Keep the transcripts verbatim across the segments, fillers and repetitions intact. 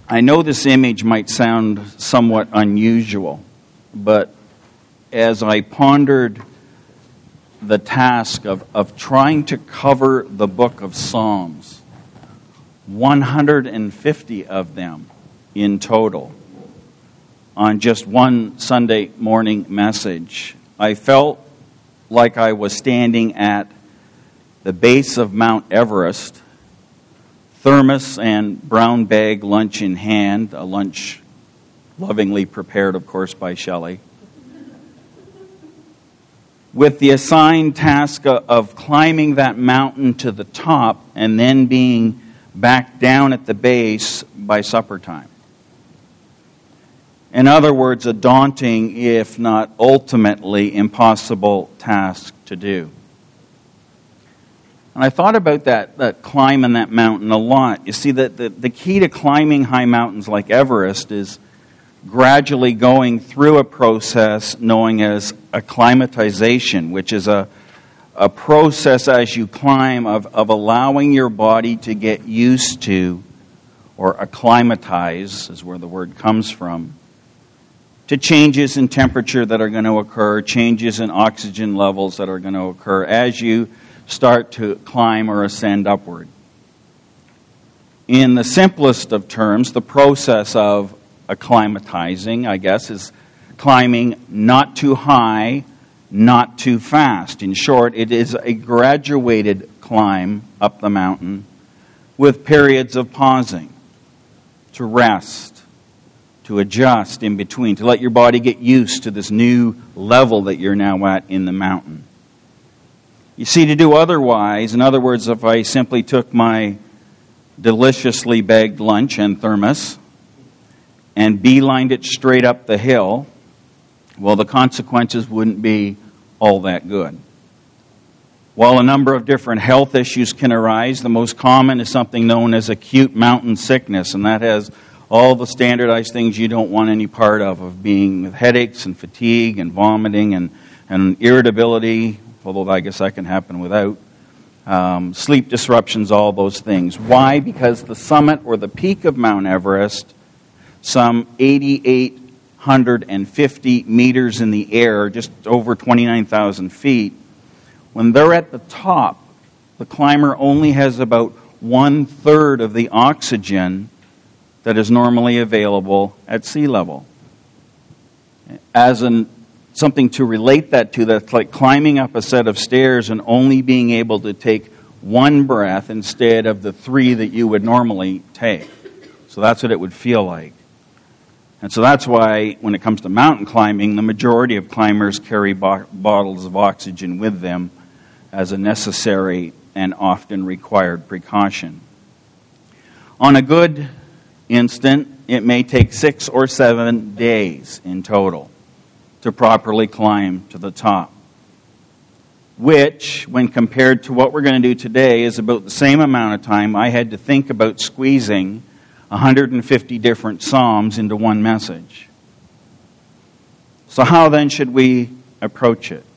I know this image might sound somewhat unusual, but as I pondered the task of, of trying to cover the book of Psalms, one hundred fifty of them in total, on just one Sunday morning message, I felt like I was standing at the base of Mount Everest, thermos and brown bag lunch in hand, a lunch lovingly prepared, of course, by Shelley, with the assigned task of climbing that mountain to the top and then being back down at the base by supper time. In other words, a daunting, if not ultimately impossible task to do. And I thought about that, that climb in that mountain a lot. You see, that the, the key to climbing high mountains like Everest is gradually going through a process known as acclimatization, which is a, a process as you climb of, of allowing your body to get used to, or acclimatize is where the word comes from, to changes in temperature that are going to occur, changes in oxygen levels that are going to occur as you start to climb or ascend upward. In the simplest of terms, the process of acclimatizing, I guess, is climbing not too high, not too fast. In short, it is a graduated climb up the mountain with periods of pausing, to rest, to adjust in between, to let your body get used to this new level that you're now at in the mountain. You see, to do otherwise, in other words, if I simply took my deliciously bagged lunch and thermos and beelined it straight up the hill, well, the consequences wouldn't be all that good. While a number of different health issues can arise, the most common is something known as acute mountain sickness, and that has all the standardized things you don't want any part of, of being with headaches and fatigue and vomiting and, and irritability, although I guess that can happen without, um, sleep disruptions, all those things. Why? Because the summit or the peak of Mount Everest, some eight thousand eight hundred fifty meters in the air, just over twenty-nine thousand feet, when they're at the top, the climber only has about one-third of the oxygen that is normally available at sea level. As an something to relate that to, that's like climbing up a set of stairs and only being able to take one breath instead of the three that you would normally take. So that's what it would feel like. And so that's why, when it comes to mountain climbing, the majority of climbers carry bo- bottles of oxygen with them as a necessary and often required precaution. On a good instant, it may take six or seven days in total to properly climb to the top, which, when compared to what we're going to do today, is about the same amount of time I had to think about squeezing one hundred fifty different psalms into one message. So how then should we approach it?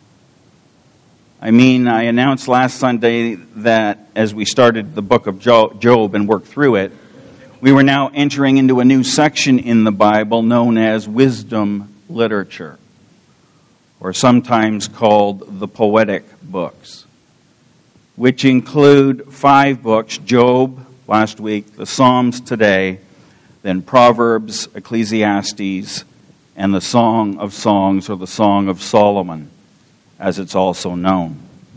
I mean, I announced last Sunday that as we started the book of Job and worked through it, we were now entering into a new section in the Bible known as wisdom literature, or sometimes called the poetic books, which include five books: Job last week, the Psalms today, then Proverbs, Ecclesiastes, and the Song of Songs, or the Song of Solomon, as it's also known.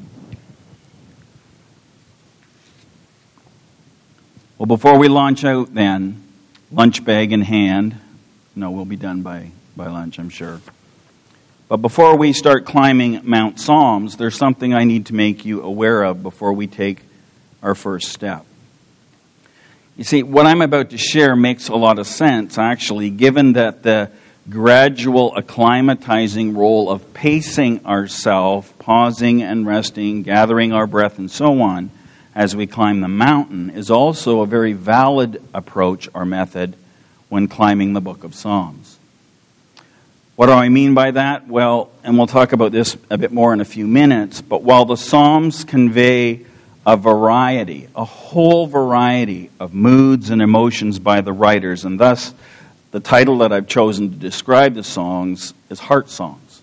Well, before we launch out then, lunch bag in hand, no, we'll be done by, by lunch, I'm sure. But before we start climbing Mount Psalms, there's something I need to make you aware of before we take our first step. You see, what I'm about to share makes a lot of sense, actually, given that the gradual acclimatizing role of pacing ourselves, pausing and resting, gathering our breath, and so on, as we climb the mountain, is also a very valid approach or method when climbing the book of Psalms. What do I mean by that? Well, and we'll talk about this a bit more in a few minutes, but while the Psalms convey a variety, a whole variety of moods and emotions by the writers, and thus the title that I've chosen to describe the songs is heart songs,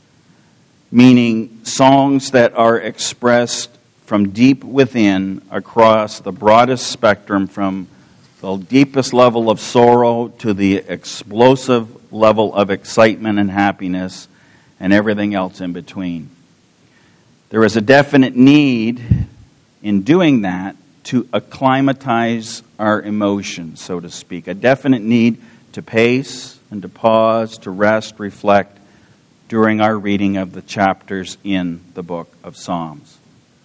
meaning songs that are expressed from deep within across the broadest spectrum, from the deepest level of sorrow to the explosive level of excitement and happiness and everything else in between. There is a definite need in doing that to acclimatize our emotions, so to speak. A definite need to pace and to pause, to rest, reflect during our reading of the chapters in the book of Psalms.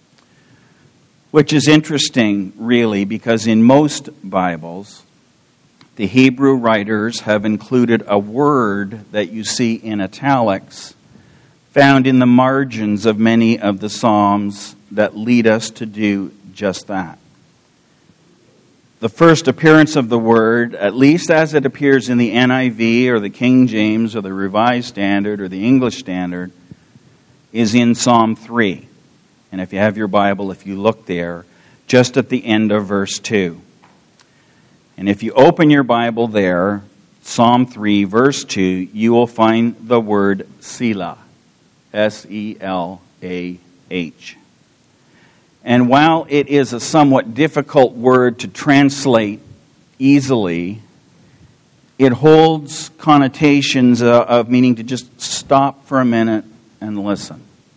Which is interesting, really, because in most Bibles, the Hebrew writers have included a word that you see in italics found in the margins of many of the Psalms that lead us to do just that. The first appearance of the word, at least as it appears in the N I V or the King James or the Revised Standard or the English Standard, is in Psalm three. And if you have your Bible, if you look there, just at the end of verse two. And if you open your Bible there, Psalm three, verse two, you will find the word Selah. S E L A H. And while it is a somewhat difficult word to translate easily, it holds connotations uh, of meaning to just stop for a minute and listen.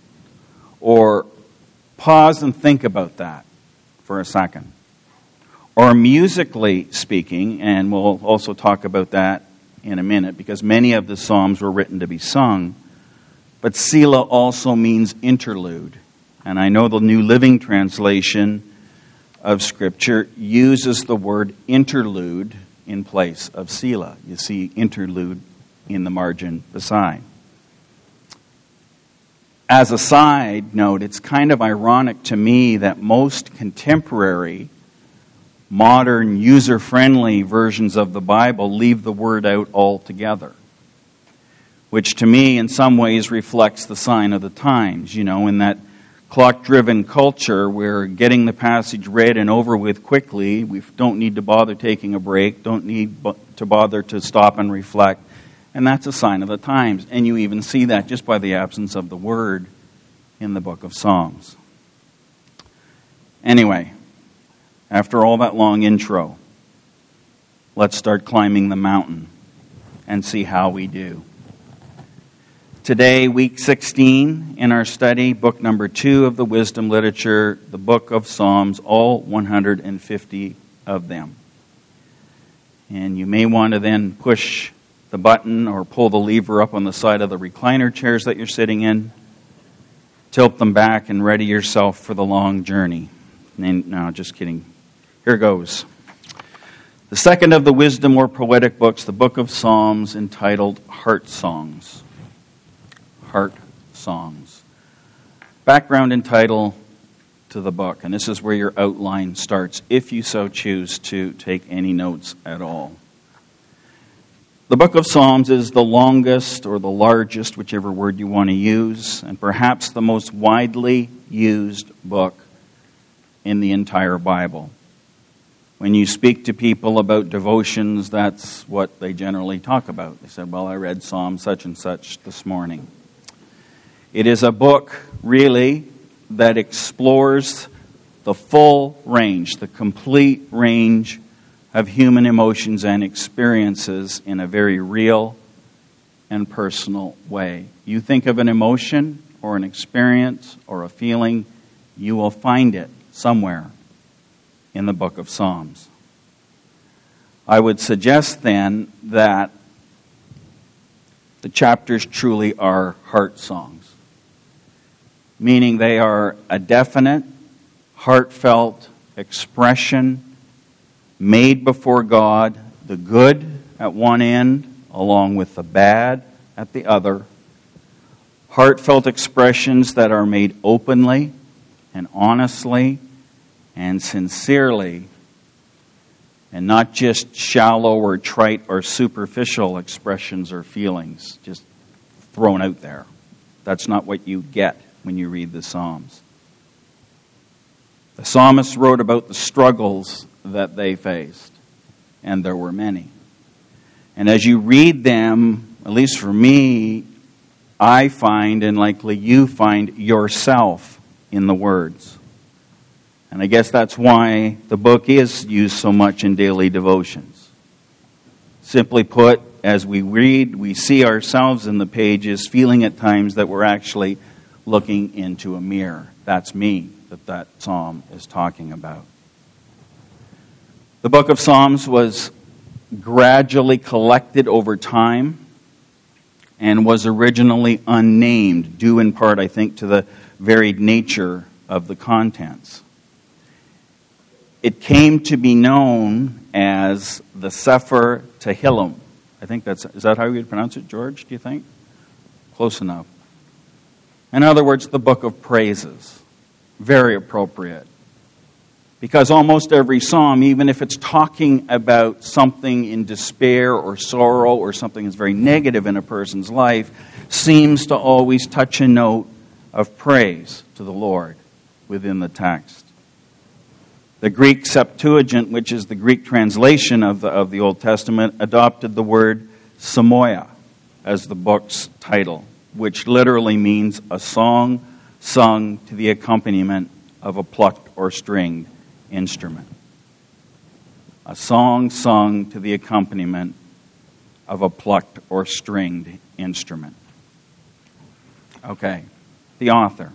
Or pause and think about that for a second. Or musically speaking, and we'll also talk about that in a minute, because many of the Psalms were written to be sung, but Selah also means interlude. And I know the New Living Translation of Scripture uses the word interlude in place of Selah. You see interlude in the margin beside. As a side note, it's kind of ironic to me that most contemporary, modern, user-friendly versions of the Bible leave the word out altogether, which to me in some ways reflects the sign of the times. You know, in that clock-driven culture where getting the passage read and over with quickly, we don't need to bother taking a break, don't need to bother to stop and reflect, and that's a sign of the times. And you even see that just by the absence of the word in the book of Psalms. Anyway, after all that long intro, let's start climbing the mountain and see how we do. Today, week sixteen in our study, book number two of the wisdom literature, the book of Psalms, all one hundred fifty of them. And you may want to then push the button or pull the lever up on the side of the recliner chairs that you're sitting in, tilt them back and ready yourself for the long journey. And, no, just kidding. Here goes. The second of the wisdom or poetic books, the book of Psalms, entitled Heart Songs. Heart Songs. Background and title to the book, and this is where your outline starts, if you so choose to take any notes at all. The book of Psalms is the longest or the largest, whichever word you want to use, and perhaps the most widely used book in the entire Bible. When you speak to people about devotions, that's what they generally talk about. They said, well, I read Psalm such and such this morning. It is a book, really, that explores the full range, the complete range of human emotions and experiences in a very real and personal way. You think of an emotion or an experience or a feeling, you will find it somewhere in the book of Psalms. I would suggest then that the chapters truly are heart songs, meaning they are a definite, heartfelt expression made before God, the good at one end along with the bad at the other, heartfelt expressions that are made openly and honestly and sincerely, and not just shallow or trite or superficial expressions or feelings just thrown out there. That's not what you get when you read the Psalms. The psalmist wrote about the struggles that they faced, and there were many. And as you read them, at least for me, I find, and likely you find, yourself in the words. And I guess that's why the book is used so much in daily devotions. Simply put, as we read, we see ourselves in the pages, feeling at times that we're actually looking into a mirror. That's me that that psalm is talking about. The book of Psalms was gradually collected over time and was originally unnamed, due in part, I think, to the varied nature of the contents. It came to be known as the Sefer Tehillim. I think that's, is that how you would pronounce it, George, do you think? Close enough. In other words, the book of praises. Very appropriate. Because almost every psalm, even if it's talking about something in despair or sorrow or something that's very negative in a person's life, seems to always touch a note of praise to the Lord within the text. The Greek Septuagint, which is the Greek translation of the, of the Old Testament, adopted the word Samoia as the book's title, which literally means a song sung to the accompaniment of a plucked or stringed instrument. A song sung to the accompaniment of a plucked or stringed instrument. Okay, the author.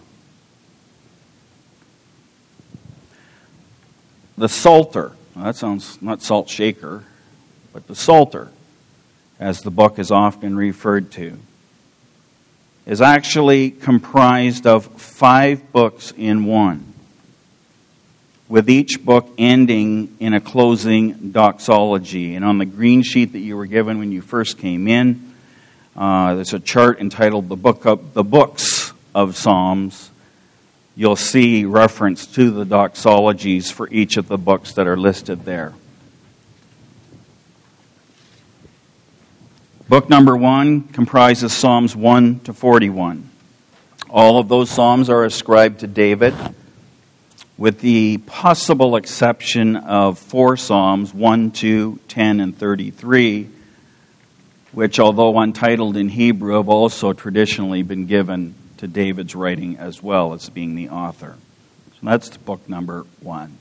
The Psalter, well, that sounds not salt shaker, but the Psalter, as the book is often referred to, is actually comprised of five books in one, with each book ending in a closing doxology. And on the green sheet that you were given when you first came in, uh, there's a chart entitled the book of the Books of Psalms. You'll see reference to the doxologies for each of the books that are listed there. Book number one comprises Psalms one to forty-one. All of those psalms are ascribed to David, with the possible exception of four psalms, one, two, ten, and thirty-three, which, although untitled in Hebrew, have also traditionally been given to David's writing as well as being the author. So that's book number one.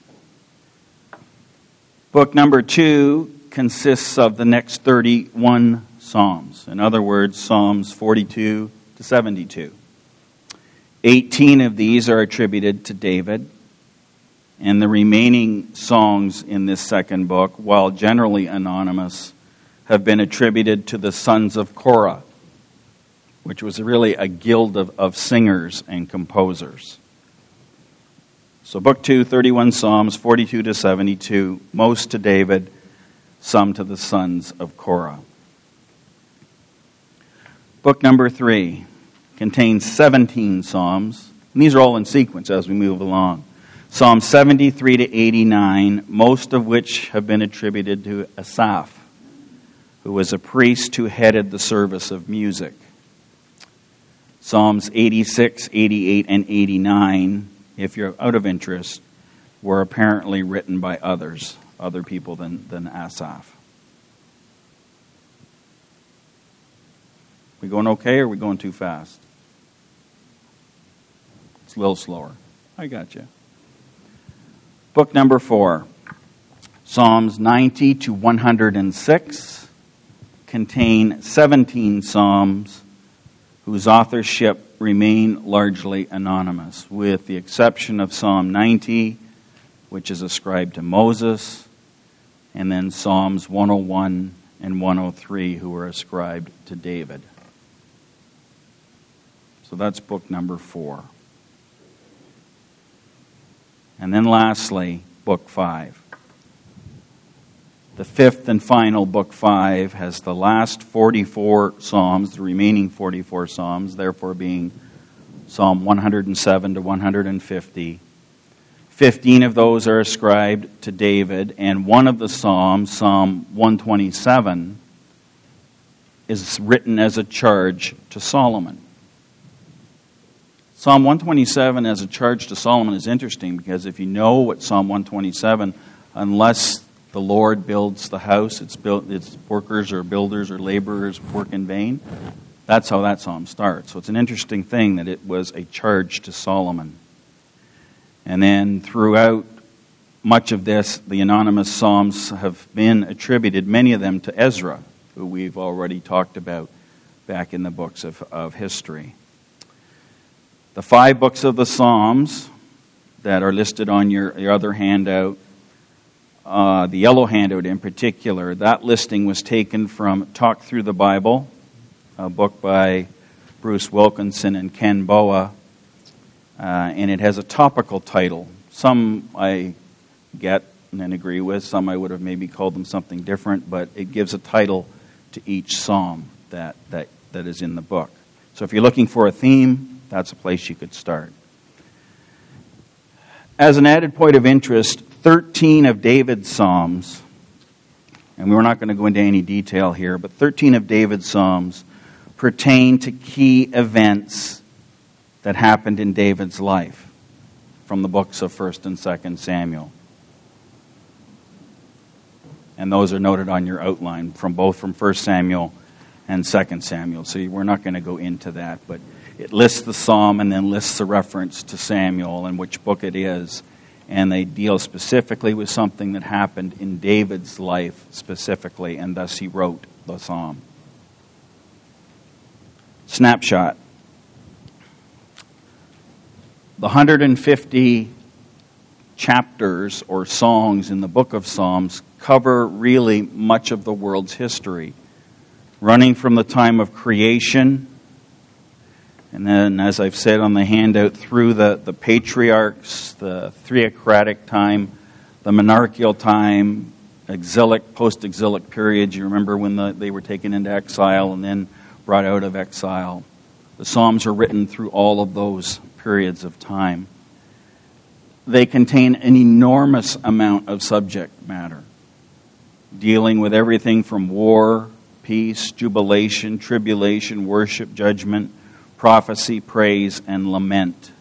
Book number two consists of the next thirty-one Psalms. In other words, Psalms forty-two to seventy-two. eighteen of these are attributed to David, and the remaining songs in this second book, while generally anonymous, have been attributed to the sons of Korah, which was really a guild of, of singers and composers. So book two, thirty-one Psalms, forty-two to seventy-two, most to David, some to the sons of Korah. Book number three contains seventeen psalms, and these are all in sequence as we move along. Psalms seventy-three to eighty-nine, most of which have been attributed to Asaph, who was a priest who headed the service of music. Psalms eighty-six, eighty-eight, and eighty-nine, if you're out of interest, were apparently written by others, other people than, than Asaph. We going okay, or are we going too fast? It's a little slower. I got you. Book number four, Psalms ninety to one hundred six, contain seventeen psalms whose authorship remain largely anonymous, with the exception of Psalm ninety, which is ascribed to Moses, and then Psalms one oh one and one oh three, who are ascribed to David. So that's book number four. And then lastly, book five. The fifth and final book five has the last forty-four psalms, the remaining forty-four psalms, therefore being Psalm one hundred seven to one hundred fifty. Fifteen of those are ascribed to David, and one of the psalms, Psalm one twenty-seven, is written as a charge to Solomon. Psalm one twenty-seven as a charge to Solomon is interesting because if you know what Psalm one twenty-seven, unless the Lord builds the house, its built, its workers or builders or laborers work in vain. That's how that psalm starts. So it's an interesting thing that it was a charge to Solomon. And then throughout much of this, the anonymous psalms have been attributed, many of them to Ezra, who we've already talked about back in the books of, of history. The five books of the Psalms that are listed on your, your other handout, uh, the yellow handout in particular, that listing was taken from Talk Through the Bible, a book by Bruce Wilkinson and Ken Boa, uh, and it has a topical title. Some I get and agree with, some I would have maybe called them something different, but it gives a title to each psalm that, that, that is in the book. So if you're looking for a theme, that's a place you could start. As an added point of interest, thirteen of David's psalms, and we're not going to go into any detail here, but thirteen of David's psalms pertain to key events that happened in David's life from the books of First and Second Samuel. And those are noted on your outline from both from First Samuel and Second Samuel. So we're not going to go into that, but it lists the psalm and then lists a reference to Samuel and which book it is. And they deal specifically with something that happened in David's life specifically, and thus he wrote the psalm. Snapshot. The one hundred fifty chapters or songs in the book of Psalms cover really much of the world's history, running from the time of creation, and then, as I've said on the handout, through the, the patriarchs, the theocratic time, the monarchical time, exilic, post-exilic periods. You remember when the, they were taken into exile and then brought out of exile. The Psalms are written through all of those periods of time. They contain an enormous amount of subject matter, dealing with everything from war, peace, jubilation, tribulation, worship, judgment, prophecy, praise, and lament.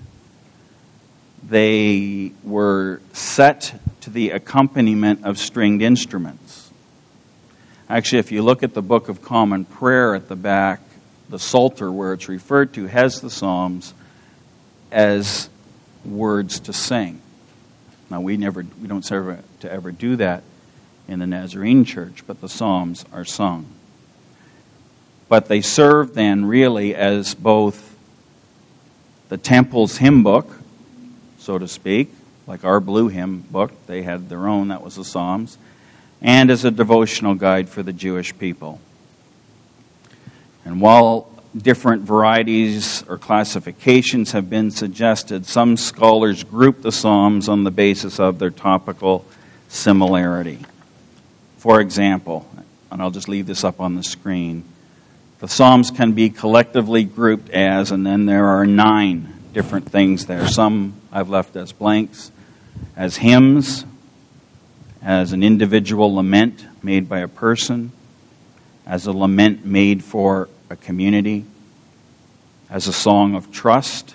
They were set to the accompaniment of stringed instruments. Actually, if you look at the Book of Common Prayer at the back, the Psalter, where it's referred to, has the Psalms as words to sing. Now, we never, we don't serve to ever do that in the Nazarene Church, but the Psalms are sung. But they serve then really as both the temple's hymn book, so to speak, like our blue hymn book. They had their own, that was the Psalms, and as a devotional guide for the Jewish people. And while different varieties or classifications have been suggested, some scholars group the Psalms on the basis of their topical similarity. For example, and I'll just leave this up on the screen, the Psalms can be collectively grouped as, and then there are nine different things there. Some I've left as blanks, as hymns, as an individual lament made by a person, as a lament made for a community, as a song of trust,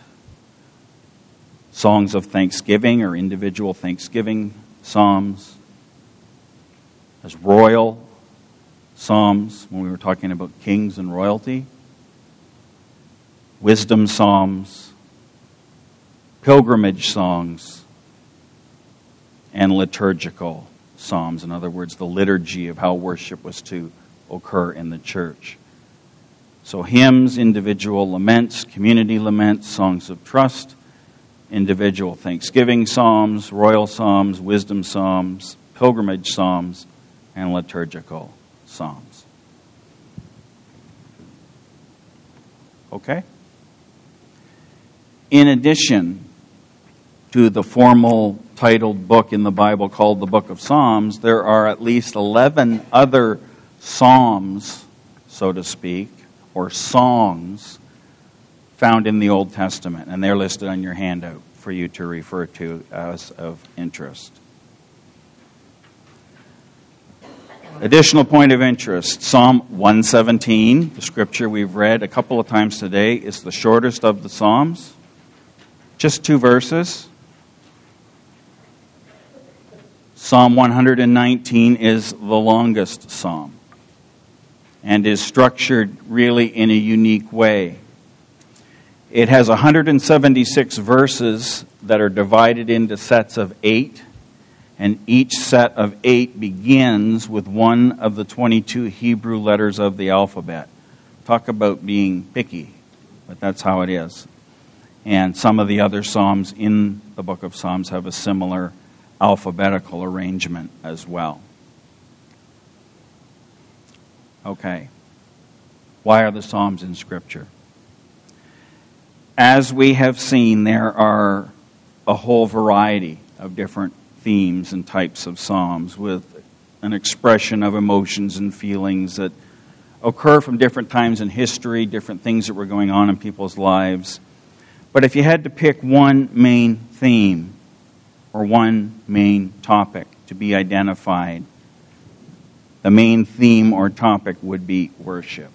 songs of thanksgiving or individual thanksgiving psalms, as royal psalms when we were talking about kings and royalty, wisdom psalms, pilgrimage songs, and liturgical psalms. In other words, the liturgy of how worship was to occur in the church. So hymns, individual laments, community laments, songs of trust, individual thanksgiving psalms, royal psalms, wisdom psalms, pilgrimage psalms, and liturgical psalms. Okay? In addition to the formal titled book in the Bible called the Book of Psalms, there are at least eleven other psalms, so to speak, or songs found in the Old Testament, and they're listed on your handout for you to refer to as of interest. Additional point of interest, Psalm one seventeen, the scripture we've read a couple of times today, is the shortest of the Psalms. Just two verses. Psalm one hundred nineteen is the longest psalm and is structured really in a unique way. It has one hundred seventy-six verses that are divided into sets of eight, and each set of eight begins with one of the twenty-two Hebrew letters of the alphabet. Talk about being picky, but that's how it is. And some of the other psalms in the book of Psalms have a similar alphabetical arrangement as well. Okay. Why are the Psalms in Scripture? As we have seen, there are a whole variety of different themes and types of psalms with an expression of emotions and feelings that occur from different times in history, different things that were going on in people's lives. But if you had to pick one main theme or one main topic to be identified, the main theme or topic would be worship.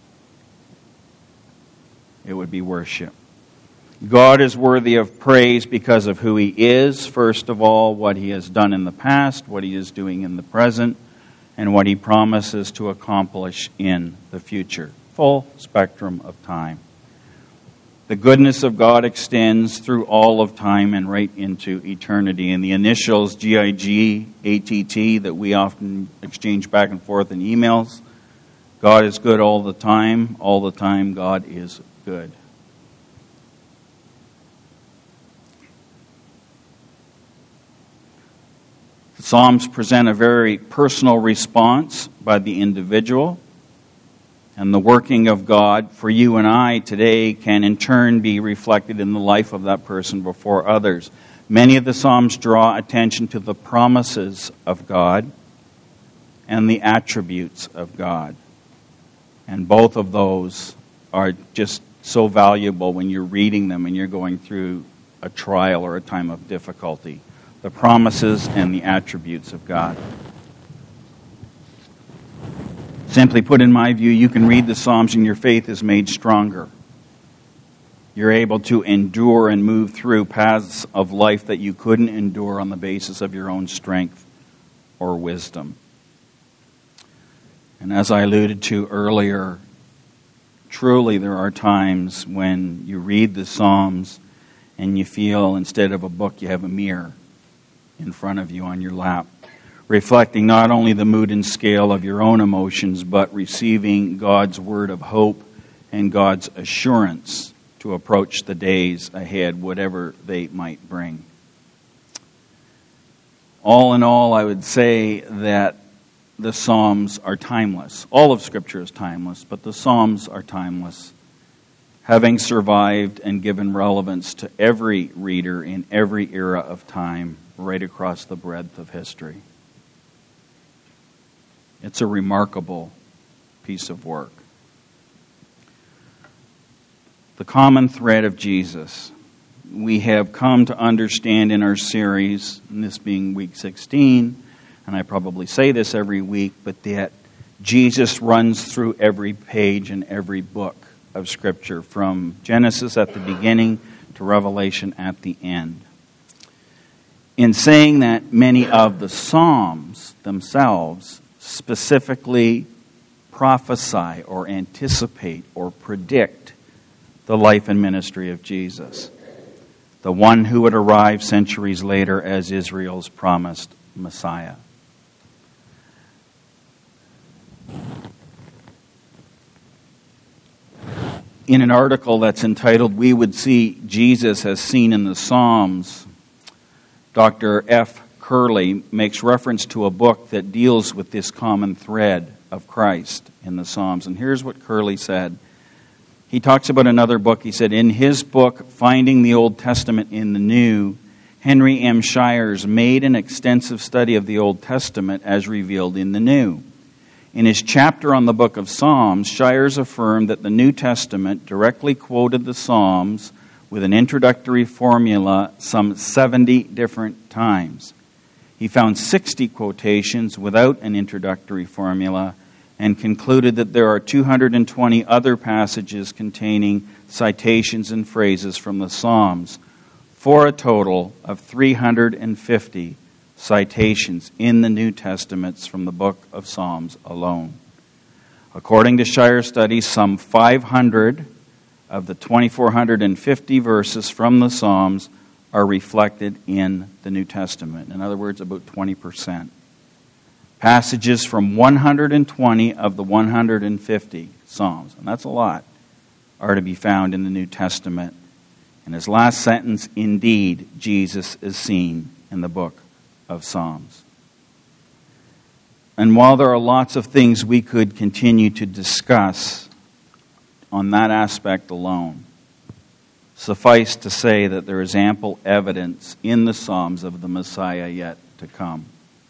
It would be worship. God is worthy of praise because of who He is, first of all, what He has done in the past, what He is doing in the present, and what He promises to accomplish in the future. Full spectrum of time. The goodness of God extends through all of time and right into eternity. And the initials G I G, A T T that we often exchange back and forth in emails, God is good all the time. All the time, God is good. The Psalms present a very personal response by the individual, and the working of God for you and I today can in turn be reflected in the life of that person before others. Many of the Psalms draw attention to the promises of God and the attributes of God. And both of those are just so valuable when you're reading them and you're going through a trial or a time of difficulty. The promises and the attributes of God. Simply put, in my view, you can read the Psalms and your faith is made stronger. You're able to endure and move through paths of life that you couldn't endure on the basis of your own strength or wisdom. And as I alluded to earlier, truly there are times when you read the Psalms and you feel instead of a book you have a mirror in front of you on your lap, reflecting not only the mood and scale of your own emotions, but receiving God's word of hope and God's assurance to approach the days ahead, whatever they might bring. All in all, I would say that the Psalms are timeless. All of Scripture is timeless, but the Psalms are timeless, having survived and given relevance to every reader in every era of time, right across the breadth of history. It's a remarkable piece of work. The common thread of Jesus. We have come to understand in our series, and this being week sixteen, and I probably say this every week, but that Jesus runs through every page and every book of Scripture, from Genesis at the beginning to Revelation at the end. In saying that, many of the Psalms themselves specifically prophesy or anticipate or predict the life and ministry of Jesus, the one who would arrive centuries later as Israel's promised Messiah. In an article that's entitled, "We Would See Jesus as Seen in the Psalms," Doctor F. Curley makes reference to a book that deals with this common thread of Christ in the Psalms. And here's what Curley said. He talks about another book. He said, in his book, Finding the Old Testament in the New, Henry M. Shires made an extensive study of the Old Testament as revealed in the New. In his chapter on the book of Psalms, Shires affirmed that the New Testament directly quoted the Psalms with an introductory formula some seventy different times. He found sixty quotations without an introductory formula and concluded that there are two hundred twenty other passages containing citations and phrases from the Psalms, for a total of three hundred fifty citations in the New Testaments from the book of Psalms alone. According to Shire Studies, some five hundred of the two thousand four hundred fifty verses from the Psalms are reflected in the New Testament. In other words, about twenty percent. Passages from one hundred twenty of the one hundred fifty Psalms, and that's a lot, are to be found in the New Testament. In his last sentence, indeed, Jesus is seen in the book of Psalms. And while there are lots of things we could continue to discuss on that aspect alone, suffice to say that there is ample evidence in the Psalms of the Messiah yet to come.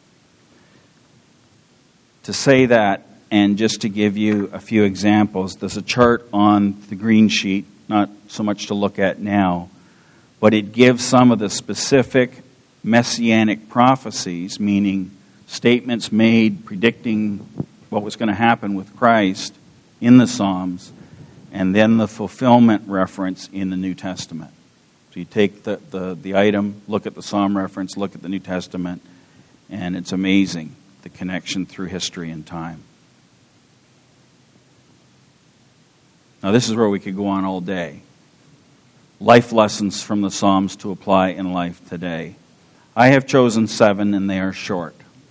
To say that, and just to give you a few examples, there's a chart on the green sheet, not so much to look at now, but it gives some of the specific messianic prophecies, meaning statements made predicting what was going to happen with Christ in the Psalms, and then the fulfillment reference in the New Testament. So you take the, the, the item, look at the Psalm reference, look at the New Testament, and it's amazing, the connection through history and time. Now this is where we could go on all day. Life lessons from the Psalms to apply in life today. I have chosen seven, and they are short.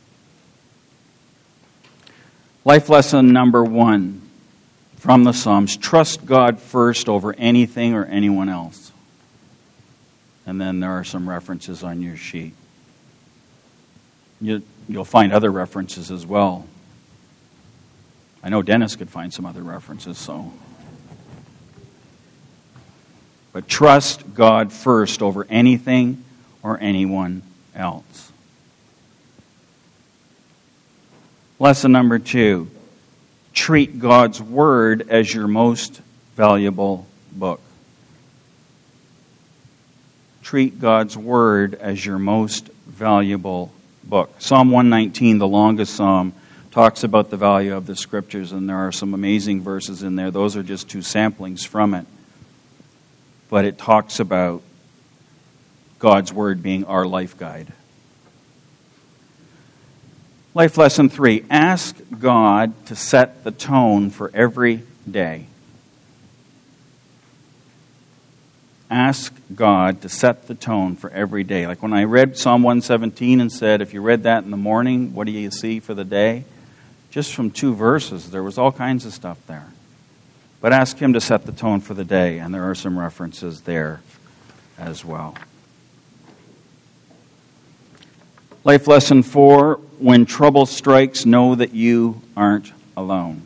Life lesson number one from the Psalms: trust God first over anything or anyone else. And then there are some references on your sheet. You, you'll find other references as well. I know Dennis could find some other references, so. But trust God first over anything or anyone else. Lesson number two: treat God's Word as your most valuable book. Treat God's Word as your most valuable book. Psalm one nineteen, the longest psalm, talks about the value of the Scriptures, and there are some amazing verses in there. Those are just two samplings from it. But it talks about God's Word being our life guide. Life lesson three: ask God to set the tone for every day. Ask God to set the tone for every day. Like when I read Psalm one seventeen and said, if you read that in the morning, what do you see for the day? Just from two verses, there was all kinds of stuff there. But ask Him to set the tone for the day, and there are some references there as well. Life lesson four: when trouble strikes, know that you aren't alone.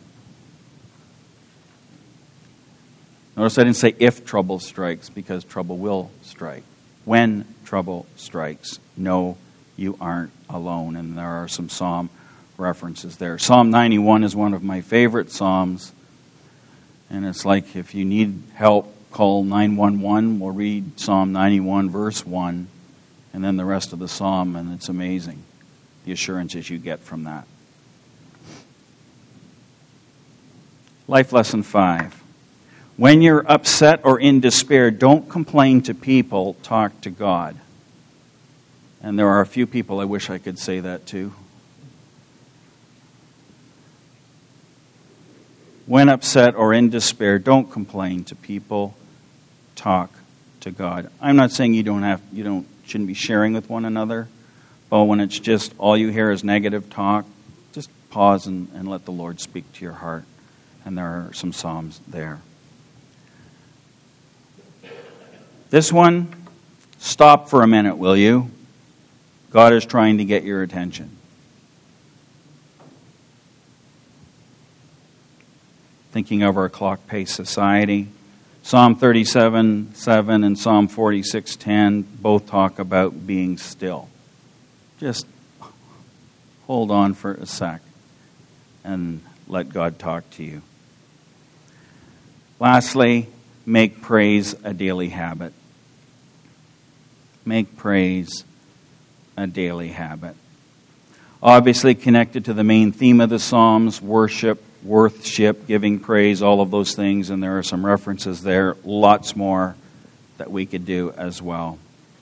Notice I didn't say if trouble strikes, because trouble will strike. When trouble strikes, know you aren't alone. And there are some psalm references there. Psalm ninety-one is one of my favorite psalms. And it's like, if you need help, call nine one one. We'll read Psalm ninety-one, verse one, and then the rest of the psalm, and it's amazing, the assurances you get from that. Life lesson five: when you're upset or in despair, don't complain to people, talk to God. And there are a few people I wish I could say that to. When upset or in despair, don't complain to people, talk to God. I'm not saying you don't have, you don't shouldn't be sharing with one another, but when it's just all you hear is negative talk, just pause and, and let the Lord speak to your heart. And there are some psalms there. This one, stop for a minute, will you? God is trying to get your attention. Thinking of our clock-paced society. Psalm thirty-seven seven and Psalm forty-six ten both talk about being still. Just hold on for a sec and let God talk to you. Lastly, make praise a daily habit. Make praise a daily habit. Obviously connected to the main theme of the Psalms, worship, worship, giving praise, all of those things, and there are some references there, lots more that we could do as well.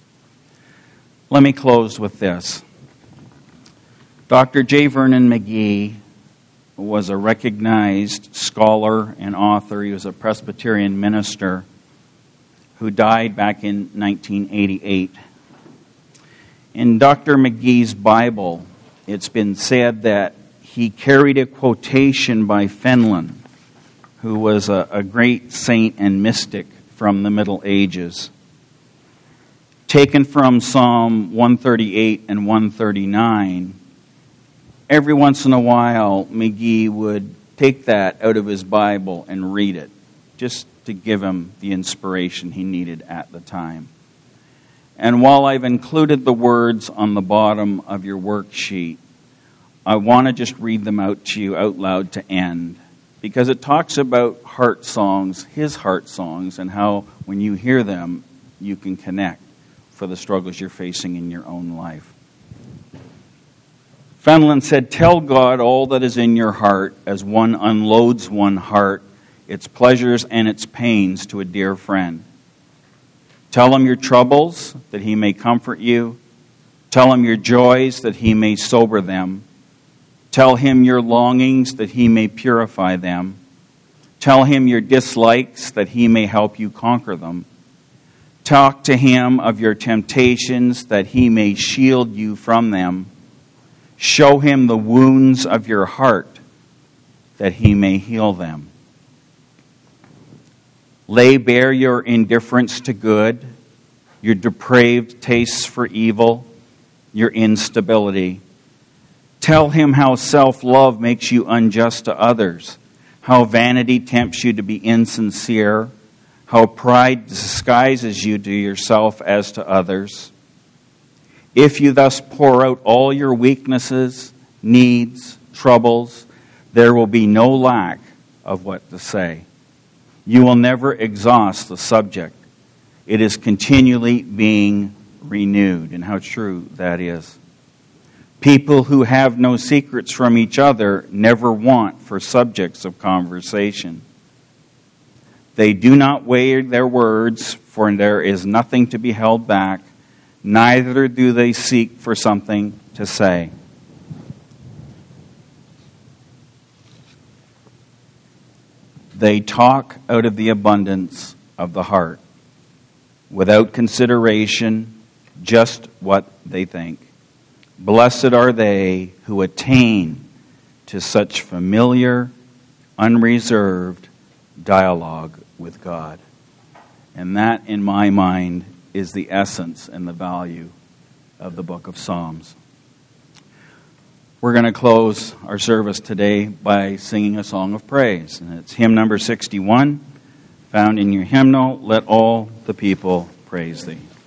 Let me close with this. Doctor J. Vernon McGee was a recognized scholar and author. He was a Presbyterian minister who died back in nineteen eighty-eight. In Doctor McGee's Bible, it's been said that he carried a quotation by Fenelon, who was a, a great saint and mystic from the Middle Ages. Taken from Psalm one thirty-eight and one thirty-nine, every once in a while, McGee would take that out of his Bible and read it, just to give him the inspiration he needed at the time. And while I've included the words on the bottom of your worksheet, I want to just read them out to you out loud to end, because it talks about heart songs, his heart songs, and how when you hear them, you can connect for the struggles you're facing in your own life. Fenelon said, "Tell God all that is in your heart as one unloads one heart, its pleasures and its pains to a dear friend. Tell him your troubles, that he may comfort you. Tell him your joys, that he may sober them. Tell him your longings, that he may purify them. Tell him your dislikes, that he may help you conquer them. Talk to him of your temptations, that he may shield you from them. Show him the wounds of your heart, that he may heal them. Lay bare your indifference to good, your depraved tastes for evil, your instability. Tell him how self-love makes you unjust to others, how vanity tempts you to be insincere, how pride disguises you to yourself as to others. If you thus pour out all your weaknesses, needs, troubles, there will be no lack of what to say. You will never exhaust the subject. It is continually being renewed." And how true that is. People who have no secrets from each other never want for subjects of conversation. They do not weigh their words, for there is nothing to be held back, neither do they seek for something to say. They talk out of the abundance of the heart, without consideration, just what they think. Blessed are they who attain to such familiar, unreserved dialogue with God. And that, in my mind, is the essence and the value of the book of Psalms. We're going to close our service today by singing a song of praise. And it's hymn number sixty-one, found in your hymnal, "Let All the People Praise Thee."